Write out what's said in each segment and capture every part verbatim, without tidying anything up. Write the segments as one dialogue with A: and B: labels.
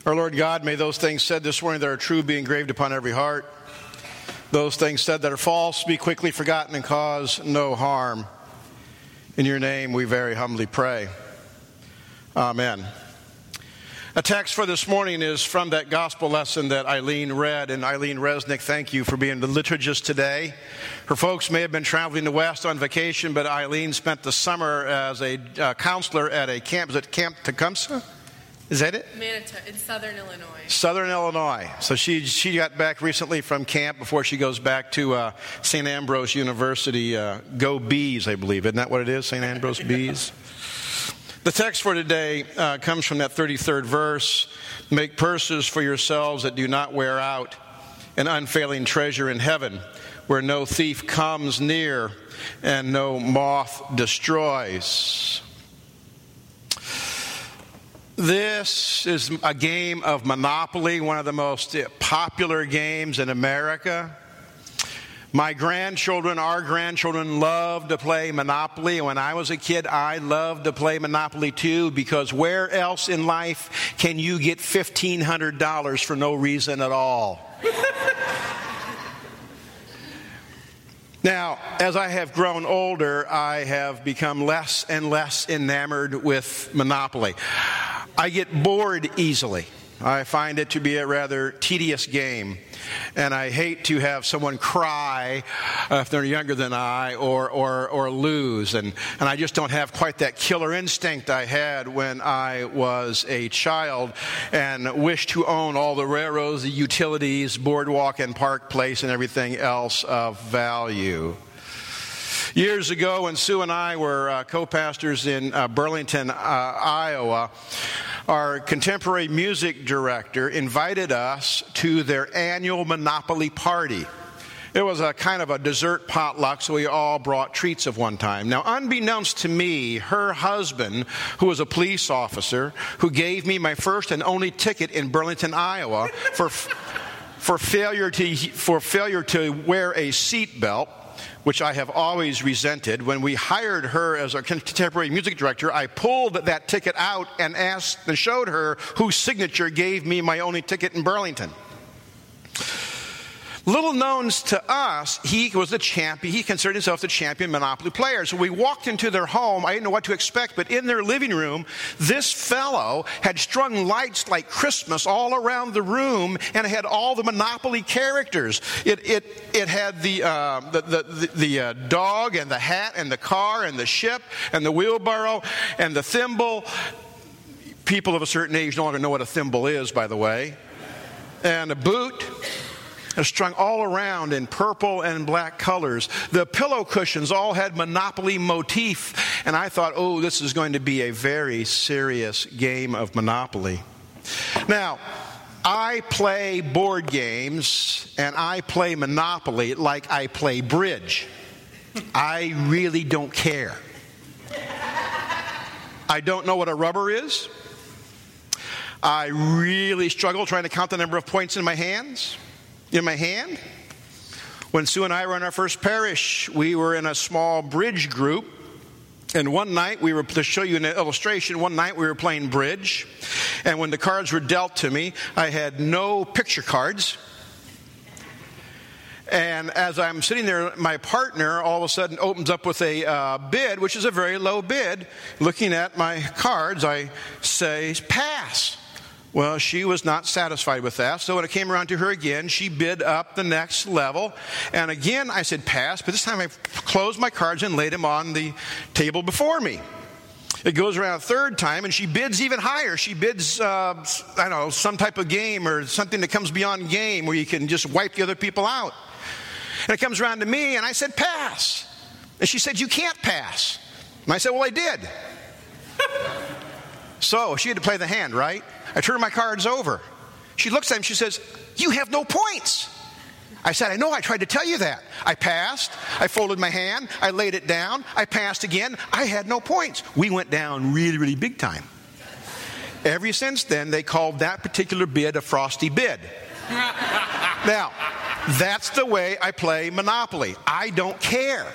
A: Our Lord God, may those things said this morning that are true be engraved upon every heart. Those things said that are false be quickly forgotten and cause no harm. In your name we very humbly pray. Amen. A text for this morning is from that gospel lesson that Eileen read. And Eileen Resnick, thank you for being the liturgist today. Her folks may have been traveling to West on vacation, but Eileen spent the summer as a uh, counselor at a camp. Is it Camp Tecumseh? Is that it?
B: Manitoba, in Southern Illinois.
A: Southern Illinois. So she she got back recently from camp before she goes back to uh, Saint Ambrose University. Uh, Go Bees, I believe. Isn't that what it is, Saint Ambrose Bees? The text for today uh, comes from that thirty-third verse. Make purses for yourselves that do not wear out, an unfailing treasure in heaven, where no thief comes near and no moth destroys. This is a game of Monopoly, one of the most popular games in America. My grandchildren, our grandchildren, love to play Monopoly. When I was a kid, I loved to play Monopoly too, because where else in life can you get fifteen hundred dollars for no reason at all? Now, as I have grown older, I have become less and less enamored with Monopoly. I get bored easily. I find it to be a rather tedious game. And I hate to have someone cry uh, if they're younger than I or or, or lose. And, and I just don't have quite that killer instinct I had when I was a child and wished to own all the railroads, the utilities, boardwalk and park place, and everything else of value. Years ago, when Sue and I were uh, co-pastors in uh, Burlington, uh, Iowa, our contemporary music director invited us to their annual Monopoly party. It was a kind of a dessert potluck, so we all brought treats of one time. Now, unbeknownst to me, her husband, who was a police officer, who gave me my first and only ticket in Burlington, Iowa, for for failure to for failure to wear a seatbelt, which I have always resented. When we hired her as our contemporary music director, I pulled that ticket out and asked and showed her whose signature gave me my only ticket in Burlington. Little known to us, he was the champion. He considered himself the champion Monopoly player. So we walked into their home. I didn't know what to expect, but in their living room, this fellow had strung lights like Christmas all around the room, and it had all the Monopoly characters. It it it had the uh, the the, the, the uh, dog and the hat and the car and the ship and the wheelbarrow and the thimble. People of a certain age no longer know what a thimble is, by the way, and a boot. They're strung all around in purple and black colors. The pillow cushions all had Monopoly motif. And I thought, oh, this is going to be a very serious game of Monopoly. Now, I play board games and I play Monopoly like I play bridge. I really don't care. I don't know what a rubber is. I really struggle trying to count the number of points in my hands. In my hand. When Sue and I were in our first parish, we were in a small bridge group. And one night, we were, to show you an illustration, one night we were playing bridge. And when the cards were dealt to me, I had no picture cards. And as I'm sitting there, my partner all of a sudden opens up with a uh, bid, which is a very low bid. Looking at my cards, I say, pass. Well, she was not satisfied with that, so when it came around to her again, she bid up the next level. And again, I said pass, but this time I closed my cards and laid them on the table before me. It goes around a third time, and she bids even higher. She bids, uh, I don't know, some type of game or something that comes beyond game where you can just wipe the other people out. And it comes around to me, and I said pass. And she said, you can't pass. And I said, well, I did. So she had to play the hand, right? I turned my cards over. She looks at him, she says, you have no points. I said, I know, I tried to tell you that. I passed, I folded my hand, I laid it down, I passed again, I had no points. We went down really, really big time. Ever since then, they called that particular bid a frosty bid. Now, that's the way I play Monopoly. I don't care.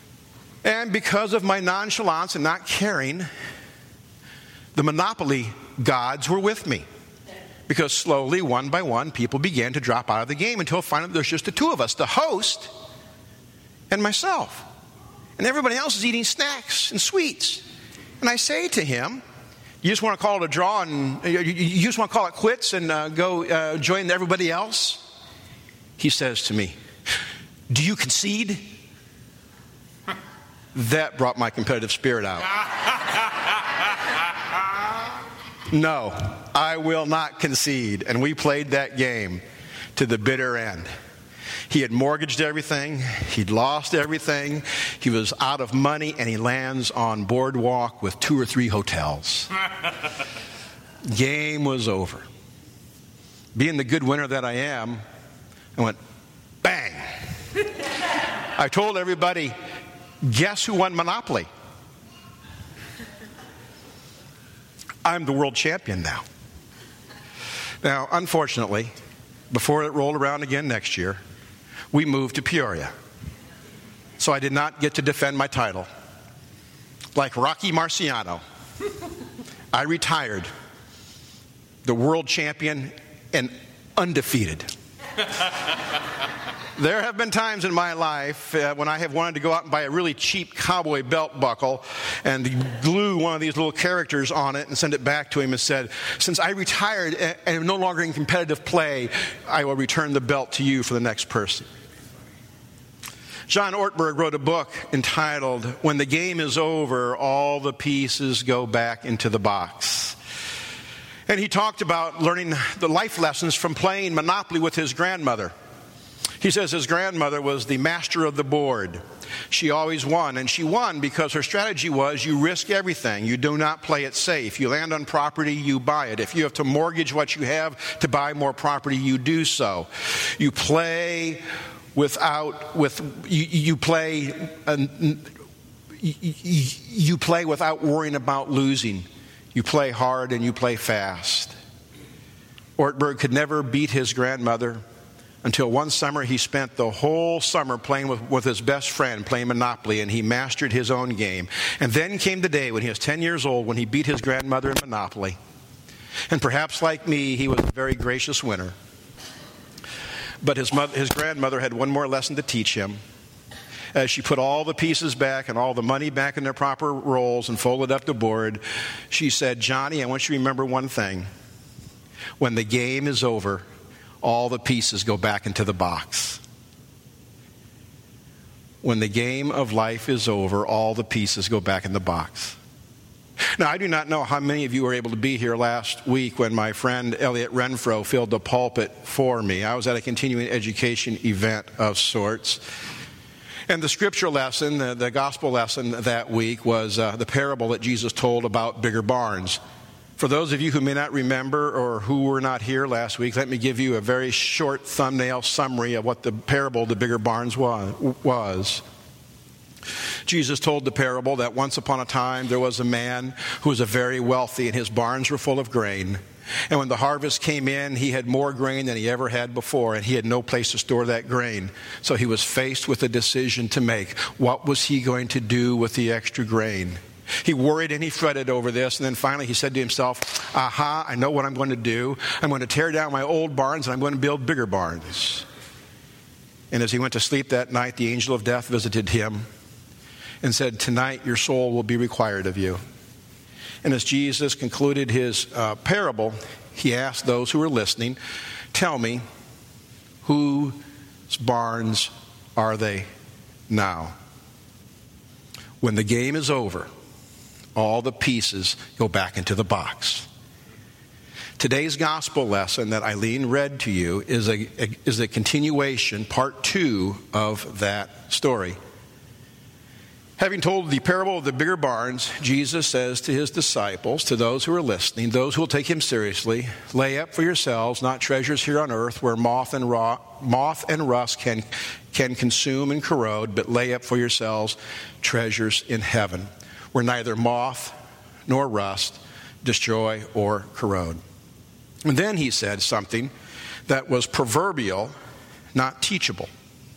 A: And because of my nonchalance and not caring, the Monopoly gods were with me. Because slowly, one by one, people began to drop out of the game until finally there's just the two of us, the host and myself. And everybody else is eating snacks and sweets. And I say to him, you just want to call it a draw and you just want to call it quits and uh, go uh, join everybody else? He says to me, do you concede? That brought my competitive spirit out. No, I will not concede. And we played that game to the bitter end. He had mortgaged everything. He'd lost everything. He was out of money, and he lands on Boardwalk with two or three hotels. Game was over. Being the good winner that I am, I went, bang. I told everybody, guess who won Monopoly? I'm the world champion now. Now, unfortunately, before it rolled around again next year, we moved to Peoria. So I did not get to defend my title. Like Rocky Marciano, I retired the world champion and undefeated. There have been times in my life uh, when I have wanted to go out and buy a really cheap cowboy belt buckle and glue one of these little characters on it and send it back to him and said, since I retired and am no longer in competitive play, I will return the belt to you for the next person. John Ortberg wrote a book entitled, When the Game is Over, All the Pieces Go Back into the Box. And he talked about learning the life lessons from playing Monopoly with his grandmother. He says his grandmother was the master of the board. She always won, and she won because her strategy was you risk everything. You do not play it safe. You land on property, you buy it. If you have to mortgage what you have to buy more property, you do so. You play without with you, you play uh, you, you play without worrying about losing. You play hard and you play fast. Ortberg could never beat his grandmother until one summer he spent the whole summer playing with, with his best friend, playing Monopoly, and he mastered his own game. And then came the day when he was ten years old when he beat his grandmother in Monopoly. And perhaps like me, he was a very gracious winner. But his, mother, his grandmother had one more lesson to teach him. As she put all the pieces back and all the money back in their proper rolls and folded up the board, she said, Johnny, I want you to remember one thing. When the game is over, all the pieces go back into the box. When the game of life is over, all the pieces go back in the box. Now, I do not know how many of you were able to be here last week when my friend Elliot Renfro filled the pulpit for me. I was at a continuing education event of sorts. And the scripture lesson, the, the gospel lesson that week was uh, the parable that Jesus told about bigger barns. For those of you who may not remember or who were not here last week, let me give you a very short thumbnail summary of what the parable of the bigger barns was. Jesus told the parable that once upon a time there was a man who was a very wealthy and his barns were full of grain. And when the harvest came in, he had more grain than he ever had before, and he had no place to store that grain. So he was faced with a decision to make. What was he going to do with the extra grain? He worried and he fretted over this, and then finally he said to himself, aha, I know what I'm going to do. I'm going to tear down my old barns and I'm going to build bigger barns. And as he went to sleep that night, the angel of death visited him and said, tonight your soul will be required of you. And as Jesus concluded his uh, parable, he asked those who were listening, tell me, whose barns are they now? When the game is over, all the pieces go back into the box. Today's gospel lesson that Eileen read to you is a, a, is a continuation, part two of that story. Having told the parable of the bigger barns, Jesus says to his disciples, to those who are listening, those who will take him seriously, lay up for yourselves not treasures here on earth where moth and raw, moth and rust can, can consume and corrode, but lay up for yourselves treasures in heaven where neither moth nor rust destroy or corrode. And then he said something that was proverbial, not teachable.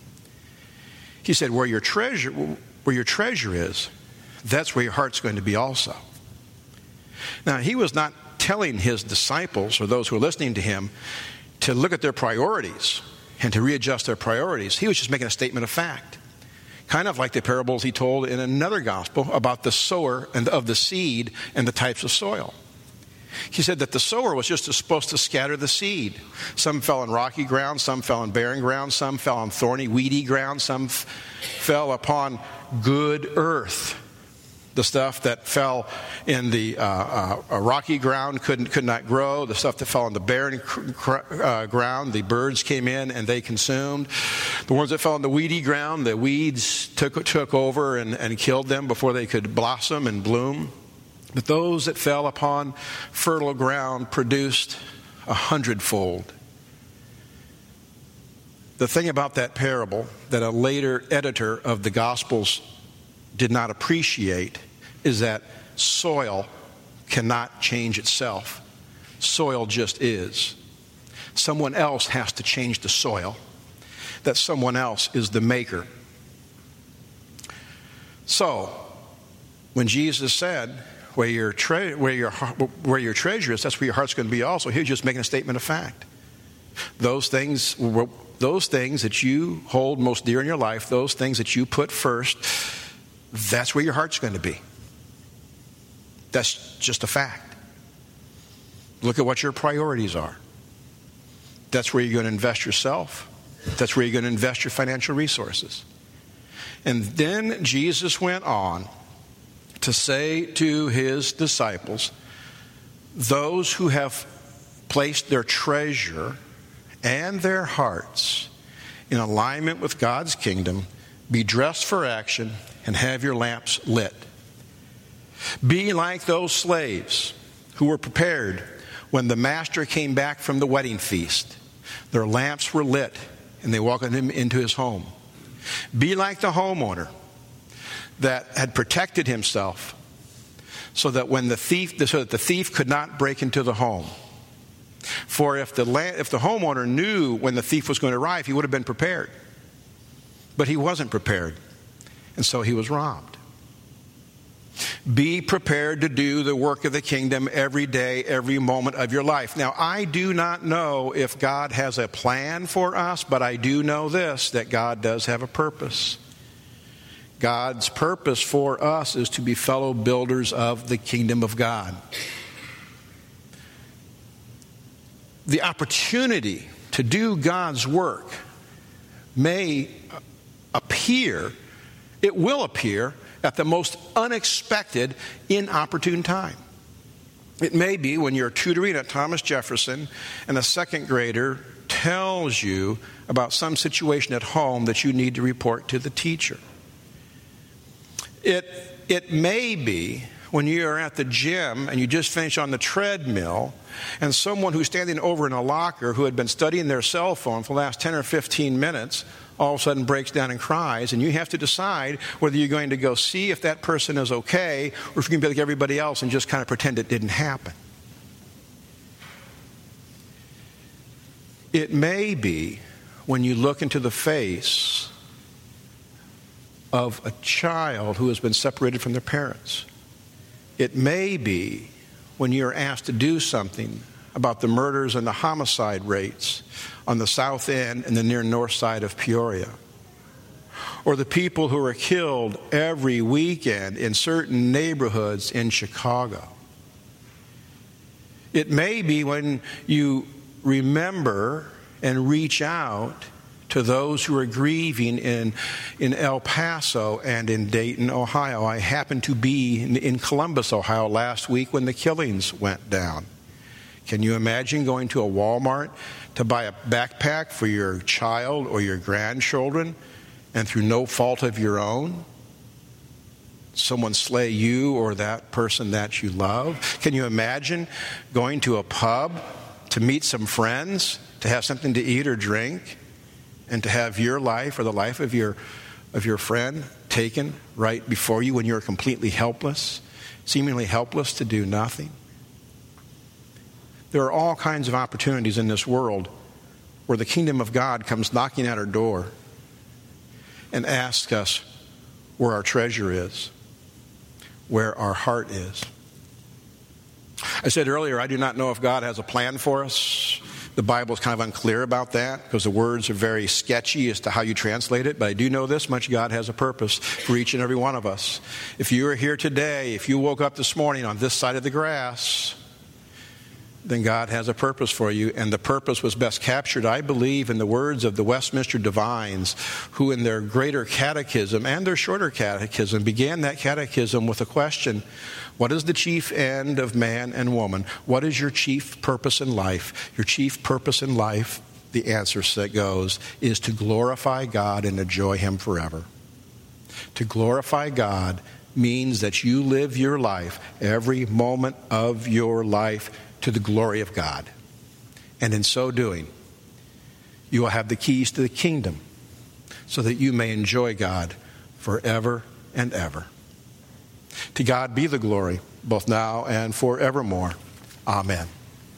A: He said, where your treasure... Where your treasure is, that's where your heart's going to be also. Now, he was not telling his disciples, or those who are listening to him, to look at their priorities and to readjust their priorities. He was just making a statement of fact. Kind of like the parables he told in another gospel about the sower and of the seed and the types of soil. He said that the sower was just supposed to scatter the seed. Some fell on rocky ground, some fell on barren ground, some fell on thorny, weedy ground, some f- fell upon good earth. The stuff that fell in the uh, uh, rocky ground couldn't, could not grow. The stuff that fell on the barren cr- uh, ground, the birds came in and they consumed. The ones that fell on the weedy ground, the weeds took, took over and, and killed them before they could blossom and bloom. But those that fell upon fertile ground produced a hundredfold. The thing about that parable that a later editor of the Gospels did not appreciate is that soil cannot change itself. Soil just is. Someone else has to change the soil. That someone else is the maker. So, when Jesus said, where your, tre- where your, where your treasure is, that's where your heart's going to be also, he was just making a statement of fact. Those things, those things that you hold most dear in your life, those things that you put first, that's where your heart's going to be. That's just a fact. Look at what your priorities are. That's where you're going to invest yourself. That's where you're going to invest your financial resources. And then Jesus went on to say to his disciples, those who have placed their treasure and their hearts in alignment with God's kingdom, be dressed for action and have your lamps lit. Be like those slaves who were prepared when the master came back from the wedding feast. Their lamps were lit and they welcomed him into his home. Be like the homeowner that had protected himself so that when the thief, so that the thief could not break into the home. For if the if the homeowner knew when the thief was going to arrive, he would have been prepared. But he wasn't prepared, and so he was robbed. Be prepared to do the work of the kingdom every day, every moment of your life. Now, I do not know if God has a plan for us, but I do know this, that God does have a purpose. God's purpose for us is to be fellow builders of the kingdom of God. The opportunity to do God's work may appear, it will appear, at the most unexpected, inopportune time. It may be when you're tutoring at Thomas Jefferson and a second grader tells you about some situation at home that you need to report to the teacher. It, it may be when you are at the gym and you just finish on the treadmill and someone who's standing over in a locker who had been studying their cell phone for the last ten or fifteen minutes all of a sudden breaks down and cries, and you have to decide whether you're going to go see if that person is okay or if you can be like everybody else and just kind of pretend it didn't happen. It may be when you look into the face of a child who has been separated from their parents. It may be when you're asked to do something about the murders and the homicide rates on the south end and the near north side of Peoria. Or the people who are killed every weekend in certain neighborhoods in Chicago. It may be when you remember and reach out to those who are grieving in, in El Paso and in Dayton, Ohio. I happened to be in, in Columbus, Ohio last week when the killings went down. Can you imagine going to a Walmart to buy a backpack for your child or your grandchildren, and through no fault of your own, someone slay you or that person that you love? Can you imagine going to a pub to meet some friends, to have something to eat or drink, and to have your life or the life of your of your friend taken right before you when you're completely helpless, seemingly helpless to do nothing? There are all kinds of opportunities in this world where the kingdom of God comes knocking at our door and asks us where our treasure is, where our heart is. I said earlier, I do not know if God has a plan for us. The Bible is kind of unclear about that because the words are very sketchy as to how you translate it. But I do know this much: God has a purpose for each and every one of us. If you are here today, if you woke up this morning on this side of the grass, then God has a purpose for you. And the purpose was best captured, I believe, in the words of the Westminster Divines, who in their greater catechism and their shorter catechism began that catechism with a question: what is the chief end of man and woman? What is your chief purpose in life? Your chief purpose in life, the answer that goes, is to glorify God and enjoy Him forever. To glorify God means that you live your life, every moment of your life, to the glory of God. And in so doing, you will have the keys to the kingdom so that you may enjoy God forever and ever. To God be the glory, both now and forevermore. Amen.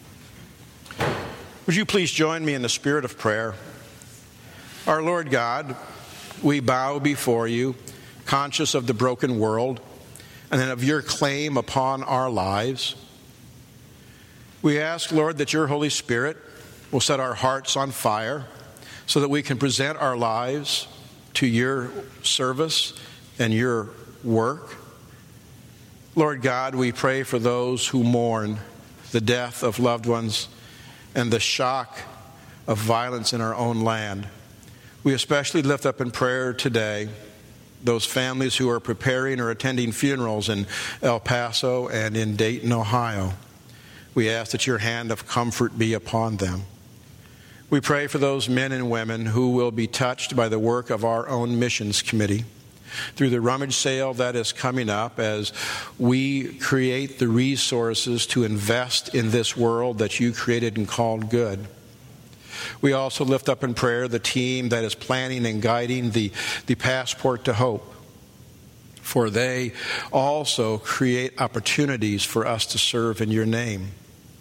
A: Would you please join me in the spirit of prayer? Our Lord God, we bow before you, conscious of the broken world and then of your claim upon our lives. We ask, Lord, that your Holy Spirit will set our hearts on fire so that we can present our lives to your service and your work. Lord God, we pray for those who mourn the death of loved ones and the shock of violence in our own land. We especially lift up in prayer today those families who are preparing or attending funerals in El Paso and in Dayton, Ohio. We ask that your hand of comfort be upon them. We pray for those men and women who will be touched by the work of our own missions committee through the rummage sale that is coming up as we create the resources to invest in this world that you created and called good. We also lift up in prayer the team that is planning and guiding the, the Passport to Hope, for they also create opportunities for us to serve in your name.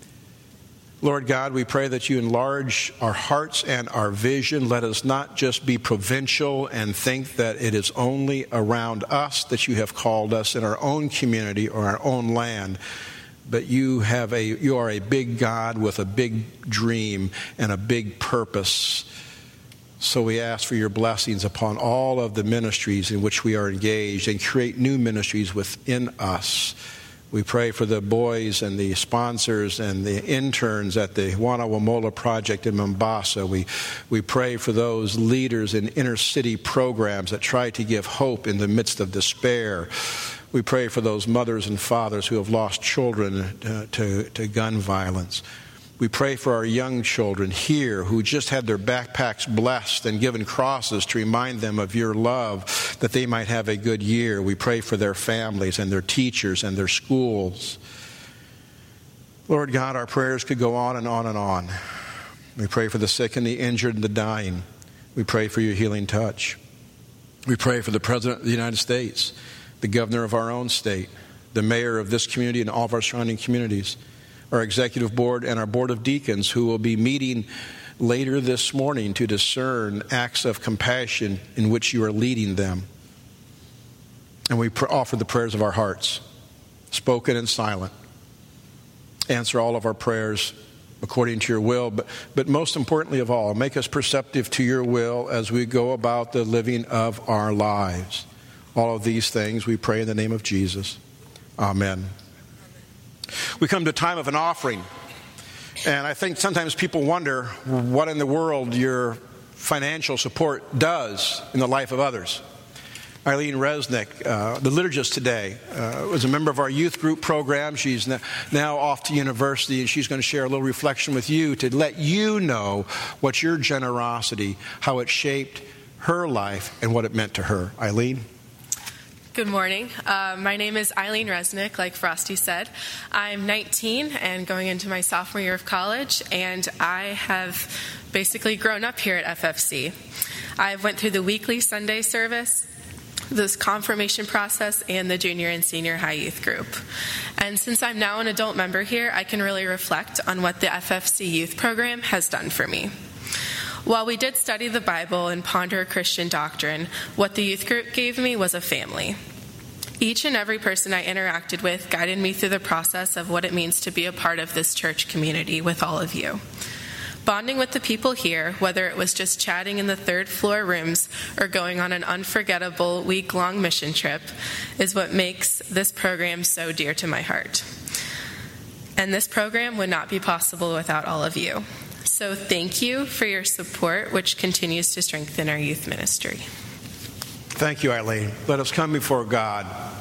A: Lord God, we pray that you enlarge our hearts and our vision. Let us not just be provincial and think that it is only around us that you have called us in our own community or our own land. But you have a you are a big God with a big dream and a big purpose. So we ask for your blessings upon all of the ministries in which we are engaged and create new ministries within us. We pray for the boys and the sponsors and the interns at the Wana Wamola Project in Mombasa. We, we pray for those leaders in inner city programs that try to give hope in the midst of despair. We pray for those mothers and fathers who have lost children to, to, to gun violence. We pray for our young children here who just had their backpacks blessed and given crosses to remind them of your love, that they might have a good year. We pray for their families and their teachers and their schools. Lord God, our prayers could go on and on and on. We pray for the sick and the injured and the dying. We pray for your healing touch. We pray for the President of the United States, the governor of our own state, the mayor of this community and all of our surrounding communities, our executive board and our board of deacons who will be meeting later this morning to discern acts of compassion in which you are leading them. And we pr- offer the prayers of our hearts, spoken and silent. Answer all of our prayers according to your will, but, but most importantly of all, make us perceptive to your will as we go about the living of our lives. All of these things we pray in the name of Jesus. Amen. We come to a time of an offering, and I think sometimes people wonder what in the world your financial support does in the life of others. Eileen Resnick, uh, the liturgist today, uh, was a member of our youth group program. She's now off to university, and she's going to share a little reflection with you to let you know what your generosity, how it shaped her life, and what it meant to her. Eileen?
B: Good morning. Uh, my name is Eileen Resnick, like Frosty said. I'm nineteen and going into my sophomore year of college, and I have basically grown up here at F F C. I went through the weekly Sunday service, this confirmation process, and the junior and senior high youth group. And since I'm now an adult member here, I can really reflect on what the F F C youth program has done for me. While we did study the Bible and ponder Christian doctrine, what the youth group gave me was a family. Each and every person I interacted with guided me through the process of what it means to be a part of this church community with all of you. Bonding with the people here, whether it was just chatting in the third floor rooms or going on an unforgettable week-long mission trip, is what makes this program so dear to my heart. And this program would not be possible without all of you. So thank you for your support, which continues to strengthen our youth ministry.
A: Thank you, Eileen. Let us come before God